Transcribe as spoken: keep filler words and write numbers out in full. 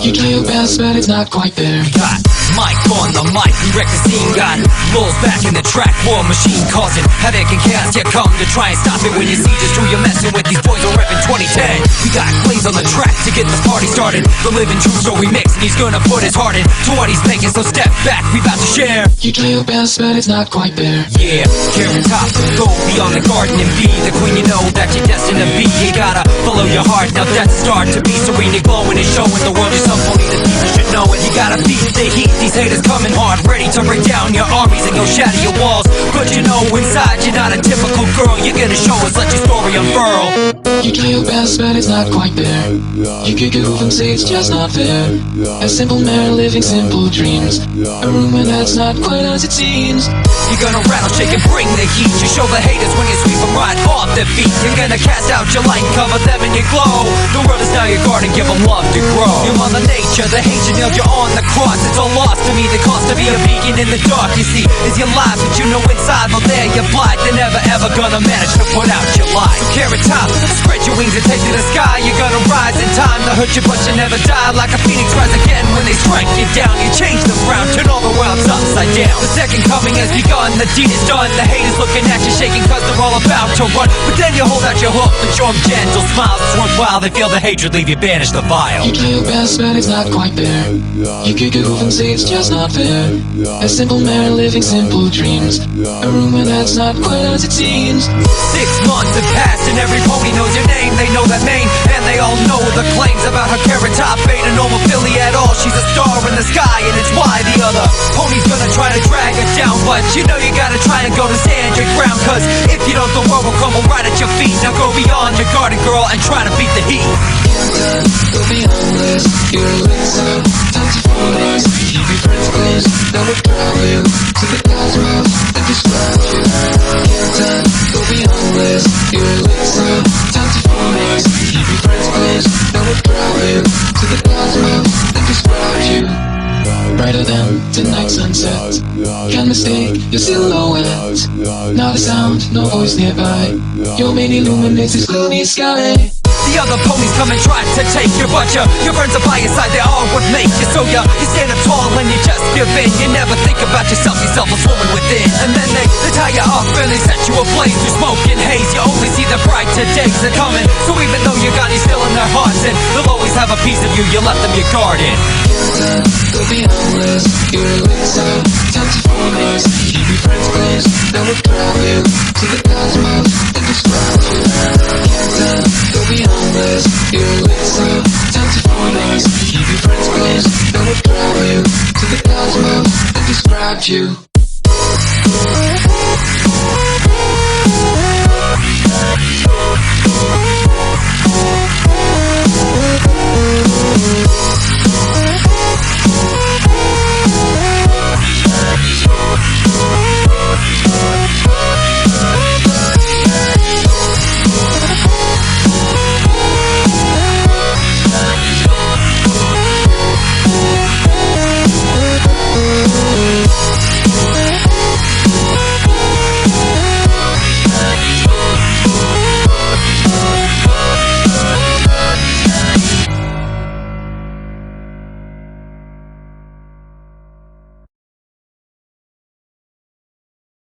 You try your best, but it's not quite there. We got Mike on the mic, we wreck the scene. Got Lulz back in the track, war machine causing havoc and chaos. You come to try and stop it when you see just who you're messing with. These boys are repping twenty ten. We got Blaze on the track to get this party started. The living true, so we mix, and he's gonna put his heart in to what he's making. So step back, we about to share. You try your best, but it's not quite there. Yeah, Carrot Top, go beyond the garden and be the queen you know that you're destined to be. You gotta follow your heart, now that's the start to be serene and glowing and showing the world you're some phony that people should know it. You gotta beat the heat, these haters coming hard, ready to break down your armies and go shatter your walls. But you know inside you're not a typical girl. You're gonna show us, let your story unfurl. You try your best, but it's not quite there. You kick it over and say it's just not fair. A simple man living simple dreams, a rumor that's not quite as it seems. You're gonna rattle, shake and bring the heat. You show the haters when you sweep them right off their feet. You're gonna cast out your light, cover them in your glow. The world is now your garden, give them love to grow. Your mother nature, the hate you nailed you on the cross. It's all lost to me, the cost to be a beacon in the dark. You see, is your life, but you know inside, well there you're blind. They're never ever gonna manage to put out your light. So Carrot Top, spread your wings and take to the sky. You're gonna rise in time to hurt you, but you never die. Like a phoenix rise again when they strike you down. You change the ground, turn all the worlds upside down. The second coming has begun, the deed is done. The haters looking at you shaking cause they're all about to run. But then you hold out your hook and show them gentle smiles. It's worthwhile, they feel the hatred, leave you banished the vile. You try your best, but it's not quite there. You kick it over and say it's just not fair. A simple man living simple dreams, a rumor that's not quite as it seems. Six months have passed and every pony knows your name. They know that name and they all know the claims about her. Carrot Top ain't a normal filly at all. She's a star in the sky and it's why the other pony's gonna try to drag her down. But you know you gotta try and go to stand your ground, cause if you don't, the world will crumble right at your feet. Now go beyond your garden, girl, and try to beat the heat. You'll be homeless, you're a loser, time to focus. Keep your friends close, that would drive you to the cosmos and describe you. You'll be homeless, you're a loser, time to focus. Keep your friends close, that would drive you to the cosmos and describe you. Brighter than the night sunset, can't mistake your silhouette. Not a sound, no voice nearby, your main illuminates this gloomy sky. The other ponies come and try to take you, but your, your friends are by your side, they are what make you. So you, you stand up tall and you just give in. You never think about yourself, you selfless woman within. And then they, they tie you up and they set you ablaze through smoke and haze. You only see the brighter days are coming. So even though you're gone, you're still in their hearts, and they'll always have a piece of you, you left them your garden. You'll be homeless, you're a loser, time to focus. Keep your friends close, that will drive you to the cosmos and describe you. You'll be homeless, you're a loser, time to focus. Keep your friends close, that will drive you to the cosmos and describe you.